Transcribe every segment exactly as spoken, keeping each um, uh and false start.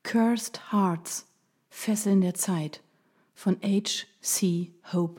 Cursed Hearts, Fesseln der Zeit von H C Hope.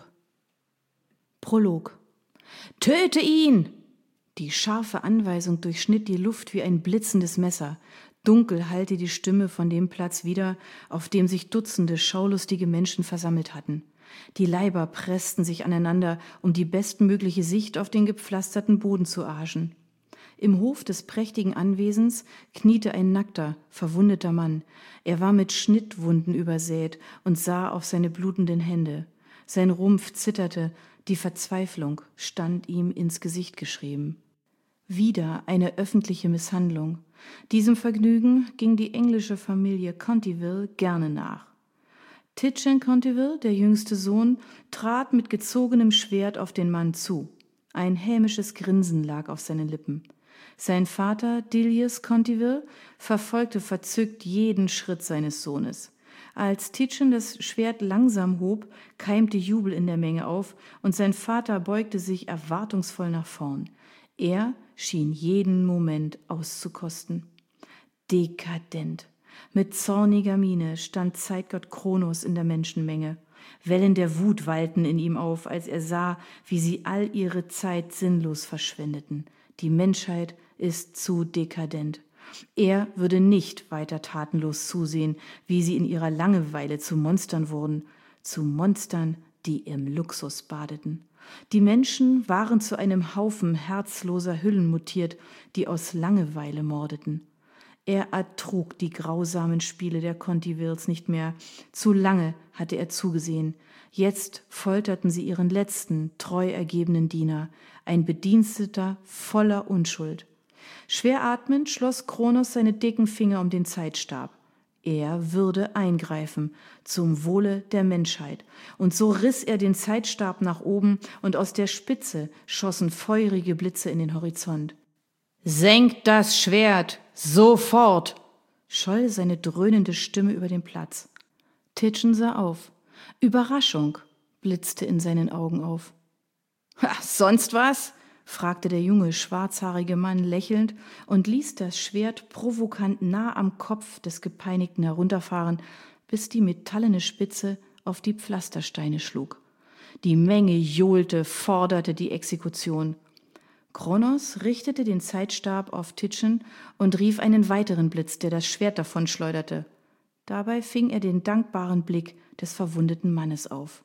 Prolog. Töte ihn! Die scharfe Anweisung durchschnitt die Luft wie ein blitzendes Messer. Dunkel hallte die Stimme von dem Platz wieder, auf dem sich Dutzende schaulustige Menschen versammelt hatten. Die Leiber pressten sich aneinander, um die bestmögliche Sicht auf den gepflasterten Boden zu erhaschen. Im Hof des prächtigen Anwesens kniete ein nackter, verwundeter Mann. Er war mit Schnittwunden übersät und sah auf seine blutenden Hände. Sein Rumpf zitterte, die Verzweiflung stand ihm ins Gesicht geschrieben. Wieder eine öffentliche Misshandlung. Diesem Vergnügen ging die englische Familie Contiville gerne nach. Titchen Contiville, der jüngste Sohn, trat mit gezogenem Schwert auf den Mann zu. Ein hämisches Grinsen lag auf seinen Lippen. Sein Vater, Dilius Contiville, verfolgte verzückt jeden Schritt seines Sohnes. Als Titchen das Schwert langsam hob, keimte Jubel in der Menge auf und sein Vater beugte sich erwartungsvoll nach vorn. Er schien jeden Moment auszukosten. Dekadent. Mit zorniger Miene stand Zeitgott Kronos in der Menschenmenge. Wellen der Wut wallten in ihm auf, als er sah, wie sie all ihre Zeit sinnlos verschwendeten. Die Menschheit ist zu dekadent. Er würde nicht weiter tatenlos zusehen, wie sie in ihrer Langeweile zu Monstern wurden, zu Monstern, die im Luxus badeten. Die Menschen waren zu einem Haufen herzloser Hüllen mutiert, die aus Langeweile mordeten. Er ertrug die grausamen Spiele der Contivilles nicht mehr. Zu lange hatte er zugesehen. Jetzt folterten sie ihren letzten, treu ergebenen Diener, ein Bediensteter voller Unschuld. Schwer atmend schloss Kronos seine dicken Finger um den Zeitstab. Er würde eingreifen, zum Wohle der Menschheit. Und so riss er den Zeitstab nach oben, und aus der Spitze schossen feurige Blitze in den Horizont. »Senkt das Schwert! Sofort!« scholl seine dröhnende Stimme über den Platz. Titchen sah auf. Überraschung blitzte in seinen Augen auf. »Ha, sonst was?« fragte der junge, schwarzhaarige Mann lächelnd und ließ das Schwert provokant nah am Kopf des Gepeinigten herunterfahren, bis die metallene Spitze auf die Pflastersteine schlug. Die Menge johlte, forderte die Exekution. Kronos richtete den Zeitstab auf Titchen und rief einen weiteren Blitz, der das Schwert davonschleuderte. Dabei fing er den dankbaren Blick des verwundeten Mannes auf.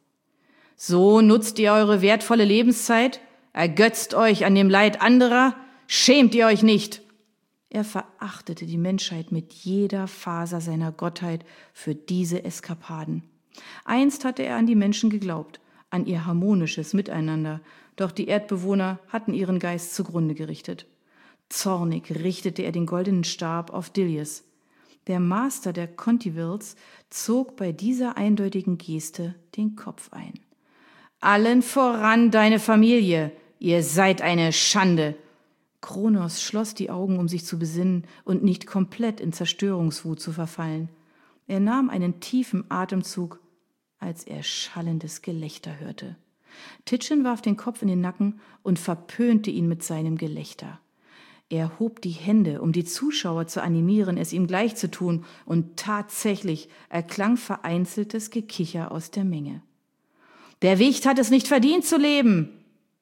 »So nutzt ihr eure wertvolle Lebenszeit? Ergötzt euch an dem Leid anderer? Schämt ihr euch nicht?« Er verachtete die Menschheit mit jeder Faser seiner Gottheit für diese Eskapaden. Einst hatte er an die Menschen geglaubt, an ihr harmonisches Miteinander, doch die Erdbewohner hatten ihren Geist zugrunde gerichtet. Zornig richtete er den goldenen Stab auf Dilius. Der Master der Contivilles zog bei dieser eindeutigen Geste den Kopf ein. »Allen voran deine Familie! Ihr seid eine Schande!« Kronos schloss die Augen, um sich zu besinnen und nicht komplett in Zerstörungswut zu verfallen. Er nahm einen tiefen Atemzug, als er schallendes Gelächter hörte. Titchen warf den Kopf in den Nacken und verpönte ihn mit seinem Gelächter. Er hob die Hände, um die Zuschauer zu animieren, es ihm gleich zu tun, und tatsächlich erklang vereinzeltes Gekicher aus der Menge. »Der Wicht hat es nicht verdient zu leben!«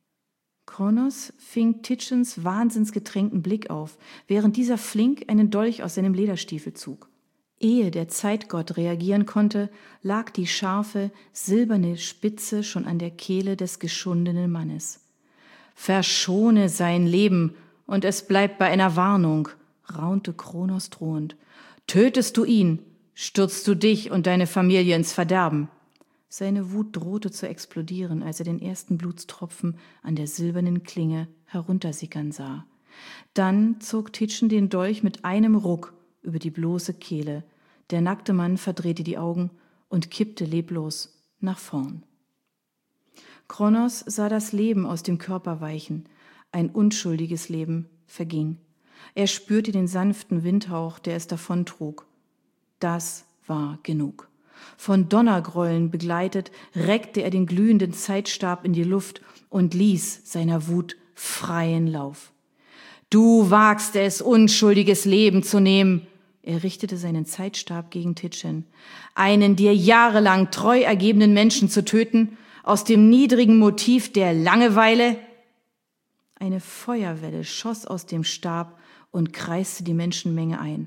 Kronos fing Titchens wahnsinnsgetränkten Blick auf, während dieser flink einen Dolch aus seinem Lederstiefel zog. Ehe der Zeitgott reagieren konnte, lag die scharfe, silberne Spitze schon an der Kehle des geschundenen Mannes. »Verschone sein Leben, und es bleibt bei einer Warnung«, raunte Kronos drohend. »Tötest du ihn, stürzt du dich und deine Familie ins Verderben.« Seine Wut drohte zu explodieren, als er den ersten Blutstropfen an der silbernen Klinge heruntersickern sah. Dann zog Titchen den Dolch mit einem Ruck über die bloße Kehle. Der nackte Mann verdrehte die Augen und kippte leblos nach vorn. Kronos sah das Leben aus dem Körper weichen. Ein unschuldiges Leben verging. Er spürte den sanften Windhauch, der es davontrug. Das war genug. Von Donnergrollen begleitet, reckte er den glühenden Zeitstab in die Luft und ließ seiner Wut freien Lauf. »Du wagst es, unschuldiges Leben zu nehmen!« Er richtete seinen Zeitstab gegen Titchen. Einen dir jahrelang treu ergebenen Menschen zu töten, aus dem niedrigen Motiv der Langeweile? Eine Feuerwelle schoss aus dem Stab und kreiste die Menschenmenge ein.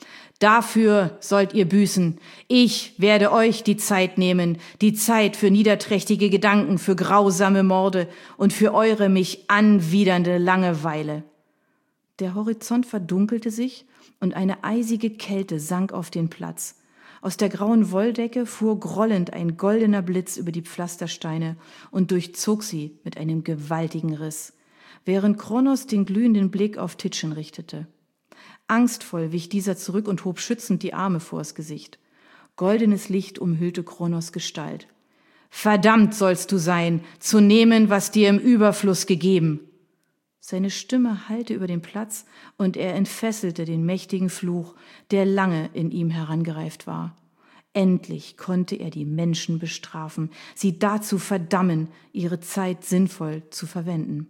Dafür sollt ihr büßen. Ich werde euch die Zeit nehmen, die Zeit für niederträchtige Gedanken, für grausame Morde und für eure mich anwidernde Langeweile. Der Horizont verdunkelte sich und eine eisige Kälte sank auf den Platz. Aus der grauen Wolldecke fuhr grollend ein goldener Blitz über die Pflastersteine und durchzog sie mit einem gewaltigen Riss, während Kronos den glühenden Blick auf Titchen richtete. Angstvoll wich dieser zurück und hob schützend die Arme vors Gesicht. Goldenes Licht umhüllte Kronos Gestalt. Verdammt sollst du sein, zu nehmen, was dir im Überfluss gegeben. Seine Stimme hallte über den Platz und er entfesselte den mächtigen Fluch, der lange in ihm herangereift war. Endlich konnte er die Menschen bestrafen, sie dazu verdammen, ihre Zeit sinnvoll zu verwenden.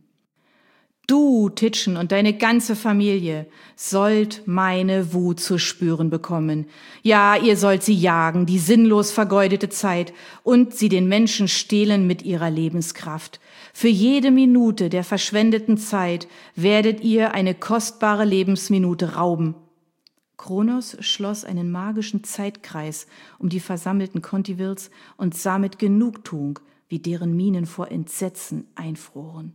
Du, Titchen, und deine ganze Familie sollt meine Wut zu spüren bekommen. Ja, ihr sollt sie jagen, die sinnlos vergeudete Zeit, und sie den Menschen stehlen mit ihrer Lebenskraft. Für jede Minute der verschwendeten Zeit werdet ihr eine kostbare Lebensminute rauben. Kronos schloss einen magischen Zeitkreis um die versammelten Contivils und sah mit Genugtuung, wie deren Mienen vor Entsetzen einfroren.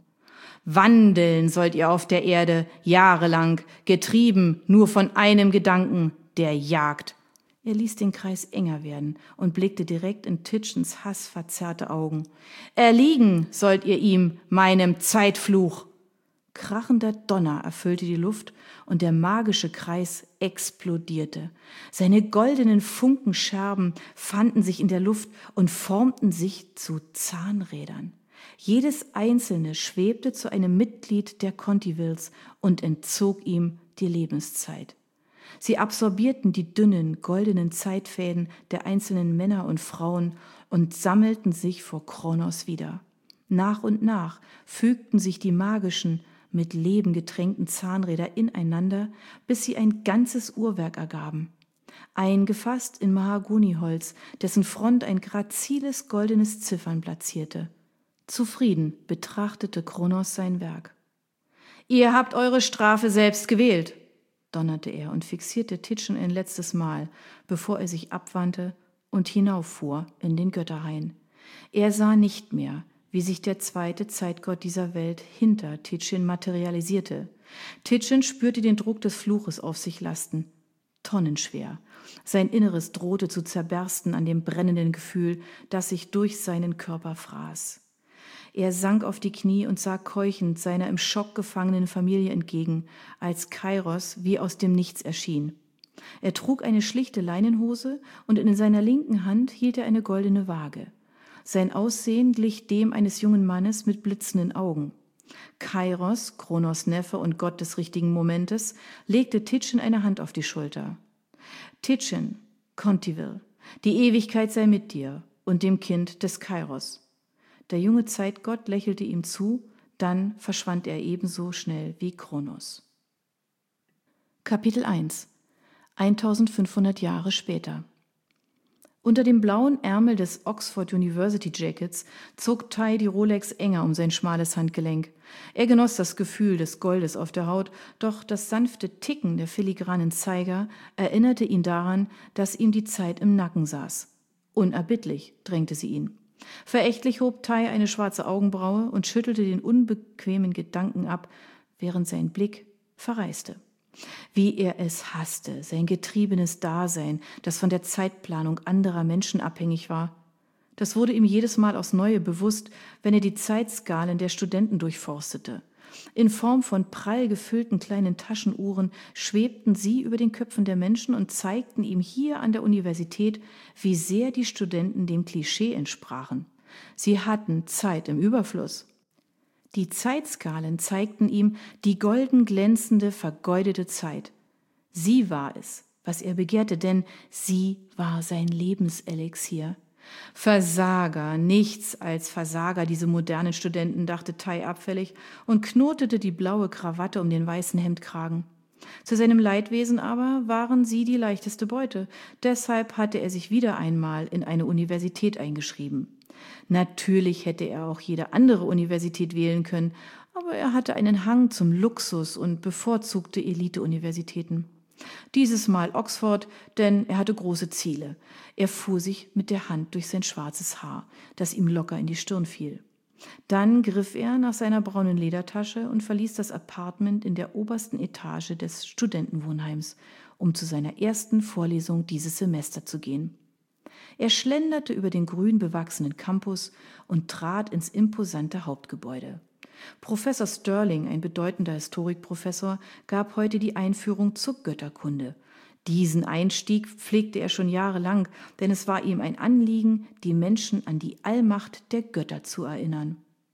Wandeln sollt ihr auf der Erde jahrelang, getrieben nur von einem Gedanken, der Jagd. Er ließ den Kreis enger werden und blickte direkt in Titchens hassverzerrte Augen. Erliegen sollt ihr ihm, meinem Zeitfluch. Krachender Donner erfüllte die Luft und der magische Kreis explodierte. Seine goldenen Funkenscherben fanden sich in der Luft und formten sich zu Zahnrädern. Jedes einzelne schwebte zu einem Mitglied der Contivils und entzog ihm die Lebenszeit. Sie absorbierten die dünnen, goldenen Zeitfäden der einzelnen Männer und Frauen und sammelten sich vor Kronos wieder. Nach und nach fügten sich die magischen, mit Leben getränkten Zahnräder ineinander, bis sie ein ganzes Uhrwerk ergaben. Eingefasst in Mahagoniholz, dessen Front ein graziles goldenes Ziffernblatt zierte. Zufrieden betrachtete Kronos sein Werk. »Ihr habt eure Strafe selbst gewählt«, donnerte er und fixierte Titchen ein letztes Mal, bevor er sich abwandte und hinauffuhr in den Götterhain. Er sah nicht mehr, wie sich der zweite Zeitgott dieser Welt hinter Titchen materialisierte. Titchen spürte den Druck des Fluches auf sich lasten. Tonnenschwer. Sein Inneres drohte zu zerbersten an dem brennenden Gefühl, das sich durch seinen Körper fraß. Er sank auf die Knie und sah keuchend seiner im Schock gefangenen Familie entgegen, als Kairos wie aus dem Nichts erschien. Er trug eine schlichte Leinenhose und in seiner linken Hand hielt er eine goldene Waage. Sein Aussehen glich dem eines jungen Mannes mit blitzenden Augen. Kairos, Kronos Neffe und Gott des richtigen Momentes, legte Titchen eine Hand auf die Schulter. »Titchen, Contivil, die Ewigkeit sei mit dir und dem Kind des Kairos.« Der junge Zeitgott lächelte ihm zu, dann verschwand er ebenso schnell wie Kronos. Kapitel eins. eintausendfünfhundert Jahre später. Unter dem blauen Ärmel des Oxford University Jackets zog Tai die Rolex enger um sein schmales Handgelenk. Er genoss das Gefühl des Goldes auf der Haut, doch das sanfte Ticken der filigranen Zeiger erinnerte ihn daran, dass ihm die Zeit im Nacken saß. Unerbittlich drängte sie ihn. Verächtlich hob Tai eine schwarze Augenbraue und schüttelte den unbequemen Gedanken ab, während sein Blick verreiste. Wie er es hasste, sein getriebenes Dasein, das von der Zeitplanung anderer Menschen abhängig war. Das wurde ihm jedes Mal aufs Neue bewusst, wenn er die Zeitskalen der Studenten durchforstete. In Form von prall gefüllten kleinen Taschenuhren schwebten sie über den Köpfen der Menschen und zeigten ihm hier an der Universität, wie sehr die Studenten dem Klischee entsprachen. Sie hatten Zeit im Überfluss. Die Zeitskalen zeigten ihm die golden glänzende, vergeudete Zeit. Sie war es, was er begehrte, denn sie war sein Lebenselixier. Versager, nichts als Versager, diese modernen Studenten, dachte Tai abfällig und knotete die blaue Krawatte um den weißen Hemdkragen. Zu seinem Leidwesen aber waren sie die leichteste Beute. Deshalb hatte er sich wieder einmal in eine Universität eingeschrieben. Natürlich hätte er auch jede andere Universität wählen können, aber er hatte einen Hang zum Luxus und bevorzugte Elite-Universitäten. Dieses Mal Oxford, denn er hatte große Ziele. Er fuhr sich mit der Hand durch sein schwarzes Haar, das ihm locker in die Stirn fiel. Dann griff er nach seiner braunen Ledertasche und verließ das Appartement in der obersten Etage des Studentenwohnheims, um zu seiner ersten Vorlesung dieses Semester zu gehen. Er schlenderte über den grün bewachsenen Campus und trat ins imposante Hauptgebäude. Professor Sterling, ein bedeutender Historikprofessor, gab heute die Einführung zur Götterkunde. Diesen Einstieg pflegte er schon jahrelang, denn es war ihm ein Anliegen, die Menschen an die Allmacht der Götter zu erinnern.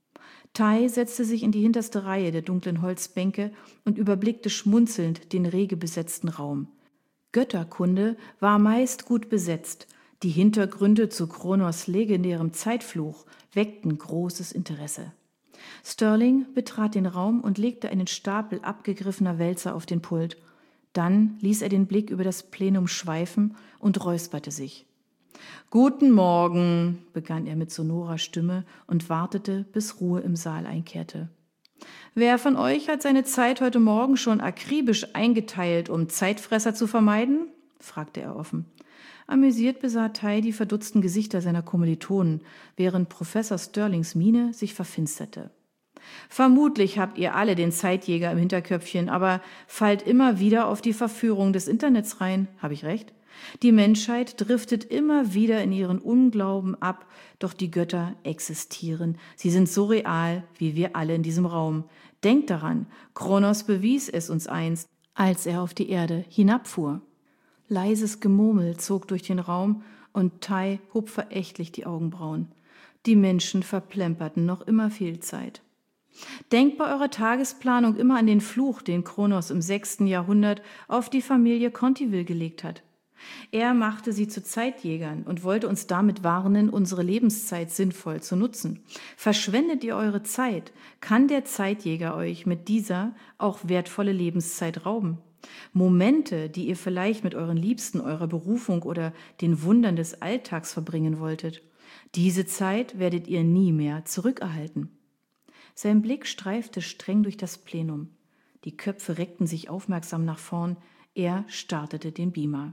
Tai setzte sich in die hinterste Reihe der dunklen Holzbänke und überblickte schmunzelnd den rege besetzten Raum. Götterkunde war meist gut besetzt. Die Hintergründe zu Kronos legendärem Zeitfluch weckten großes Interesse. Sterling betrat den Raum und legte einen Stapel abgegriffener Wälzer auf den Pult. Dann ließ er den Blick über das Plenum schweifen und räusperte sich. »Guten Morgen«, begann er mit sonorer Stimme und wartete, bis Ruhe im Saal einkehrte. »Wer von euch hat seine Zeit heute Morgen schon akribisch eingeteilt, um Zeitfresser zu vermeiden?« fragte er offen. Amüsiert besah Tai die verdutzten Gesichter seiner Kommilitonen, während Professor Sterlings Miene sich verfinsterte. »Vermutlich habt ihr alle den Zeitjäger im Hinterköpfchen, aber fallt immer wieder auf die Verführung des Internets rein. Habe ich recht? Die Menschheit driftet immer wieder in ihren Unglauben ab, doch die Götter existieren. Sie sind so real wie wir alle in diesem Raum. Denkt daran, Kronos bewies es uns einst, als er auf die Erde hinabfuhr.« Leises Gemurmel zog durch den Raum und Tai hob verächtlich die Augenbrauen. Die Menschen verplemperten noch immer viel Zeit. Denkt bei eurer Tagesplanung immer an den Fluch, den Kronos im sechsten Jahrhundert auf die Familie Contiville gelegt hat. Er machte sie zu Zeitjägern und wollte uns damit warnen, unsere Lebenszeit sinnvoll zu nutzen. Verschwendet ihr eure Zeit, kann der Zeitjäger euch mit dieser auch wertvolle Lebenszeit rauben. Momente, die ihr vielleicht mit euren Liebsten, eurer Berufung oder den Wundern des Alltags verbringen wolltet. Diese Zeit werdet ihr nie mehr zurückerhalten. Sein Blick streifte streng durch das Plenum. Die Köpfe reckten sich aufmerksam nach vorn. Er startete den Beamer.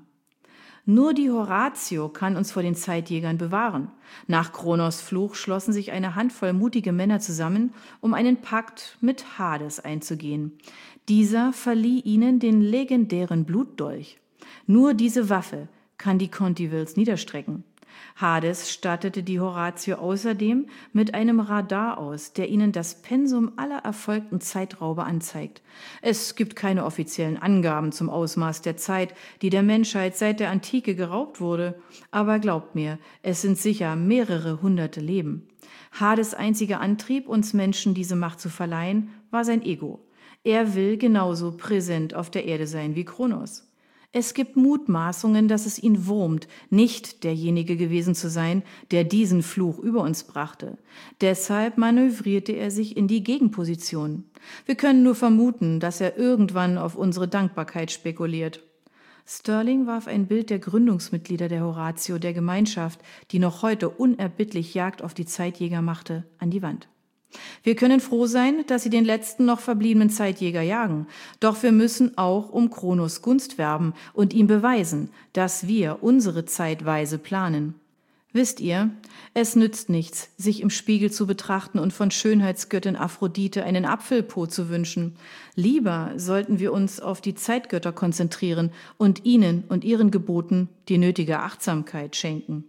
Nur die Horatio kann uns vor den Zeitjägern bewahren. Nach Kronos Fluch schlossen sich eine Handvoll mutige Männer zusammen, um einen Pakt mit Hades einzugehen. Dieser verlieh ihnen den legendären Blutdolch. Nur diese Waffe kann die Contivilles niederstrecken. Hades stattete die Horatio außerdem mit einem Radar aus, der ihnen das Pensum aller erfolgten Zeitraube anzeigt. Es gibt keine offiziellen Angaben zum Ausmaß der Zeit, die der Menschheit seit der Antike geraubt wurde. Aber glaubt mir, es sind sicher mehrere hunderte Leben. Hades' einziger Antrieb, uns Menschen diese Macht zu verleihen, war sein Ego. Er will genauso präsent auf der Erde sein wie Kronos. Es gibt Mutmaßungen, dass es ihn wurmt, nicht derjenige gewesen zu sein, der diesen Fluch über uns brachte. Deshalb manövrierte er sich in die Gegenposition. Wir können nur vermuten, dass er irgendwann auf unsere Dankbarkeit spekuliert. Sterling warf ein Bild der Gründungsmitglieder der Horatio, der Gemeinschaft, die noch heute unerbittlich Jagd auf die Zeitjäger machte, an die Wand. Wir können froh sein, dass sie den letzten noch verbliebenen Zeitjäger jagen. Doch wir müssen auch um Kronos Gunst werben und ihm beweisen, dass wir unsere Zeit weise planen. Wisst ihr, es nützt nichts, sich im Spiegel zu betrachten und von Schönheitsgöttin Aphrodite einen Apfelpo zu wünschen. Lieber sollten wir uns auf die Zeitgötter konzentrieren und ihnen und ihren Geboten die nötige Achtsamkeit schenken.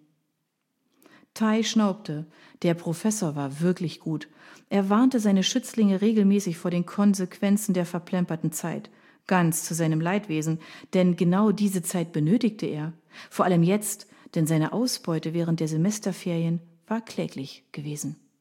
Tai schnaubte. Der Professor war wirklich gut. Er warnte seine Schützlinge regelmäßig vor den Konsequenzen der verplemperten Zeit. Ganz zu seinem Leidwesen, denn genau diese Zeit benötigte er. Vor allem jetzt, denn seine Ausbeute während der Semesterferien war kläglich gewesen.